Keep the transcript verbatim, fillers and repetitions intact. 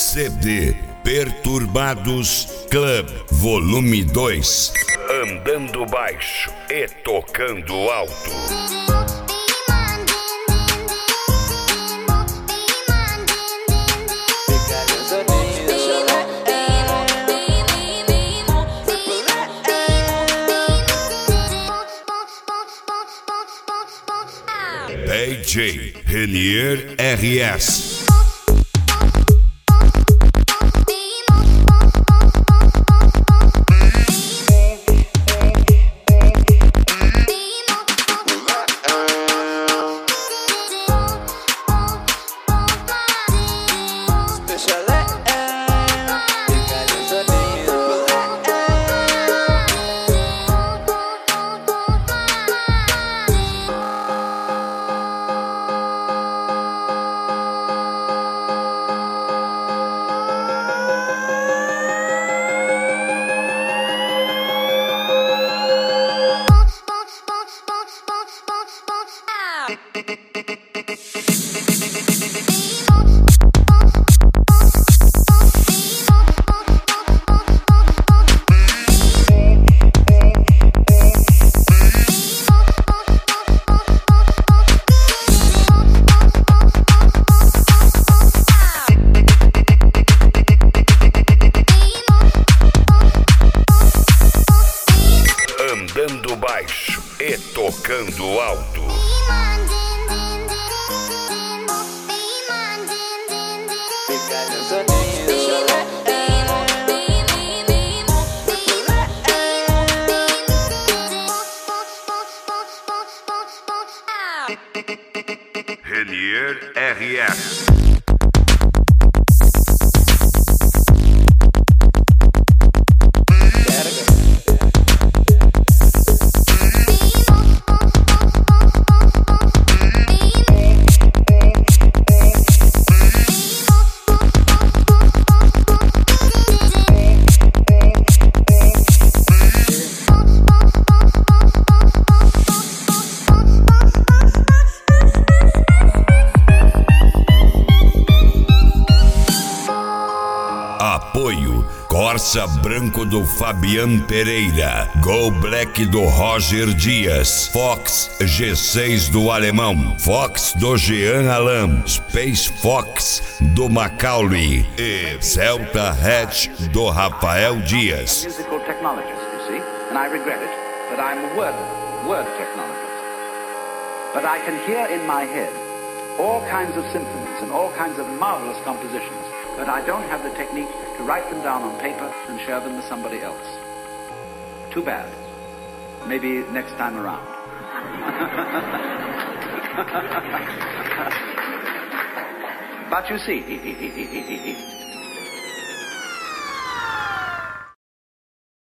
C D Perturbados Club, volume dois. Andando baixo e tocando alto. D J Renier R S. Andando baixo e tocando alto. Renier R S. Apoio Corsa Branco do Fabian Pereira, Go Black do Roger Dias, Fox G seis do Alemão, Fox do Jean Alam, Space Fox do Macaulay e Celta Hatch do Rafael Dias. Musical technologist, you see, and I regret it, but I'm a word, word technologist. But I can hear in my head all kinds of symphonies and all kinds of marvelous compositions, but I don't have the technique to write them down on paper and share them with somebody else. Too bad. Maybe next time around. But you see,